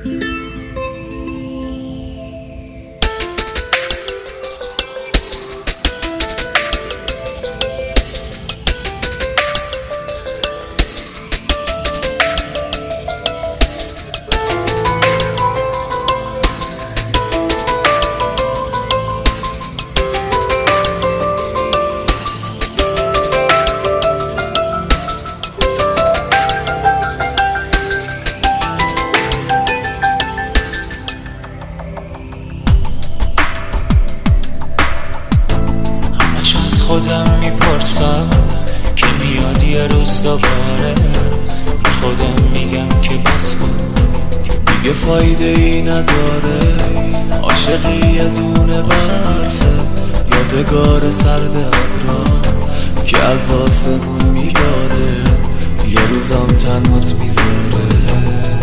خودم میپرسم که میاد یه روز دوباره، خودم میگم که بس کن دیگه فایده ای نداره. عاشقی یه دونه برفه، یادگار سرد ابراز که از آسمون میباره، یه روزم تنهات میذاره.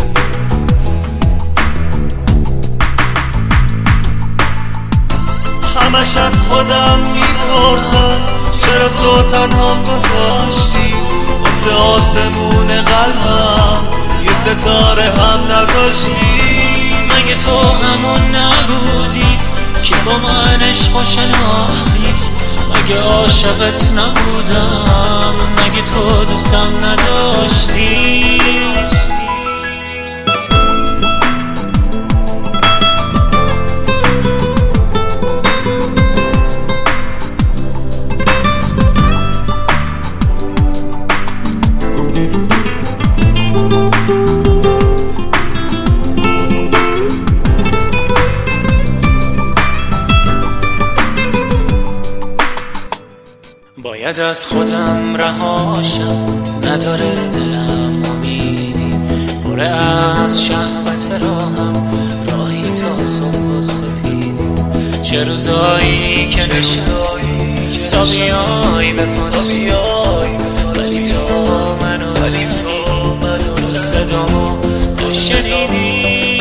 همش از خودم میپرسم چرا تو تنهام گذاشتی، واسه آسمون قلبم یه ستاره هم نذاشتی. مگه تو همون نبودی که با من عشق شناختی؟ مگه عاشقت نبودم؟ مگه تو دوستم نداشتی؟ باید از خودم رهاشم، نداره دلم امیدی، پره از شهوت راهم، راهی تا صبح و سپیدی. چه روزایی که نشستی تا بیای به پاتی، ولی تو منو صدامو نشنیدی.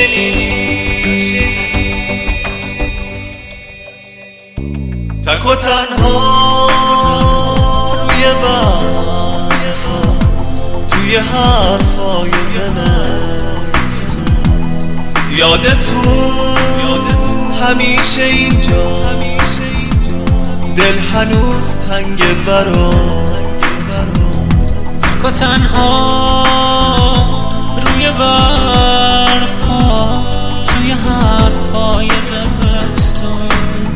تک و تنها روی برفا، توی حرفای زمستون، یادتون همیشه اینجاست، دل هنوز تنگ برات. تک و تنها روی برفا، توی حرفای زمستون،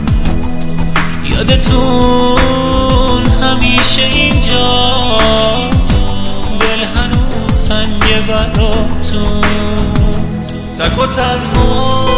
یادتون همیشه اینجاست، دل هنوز تنگ براتون. تک و تنها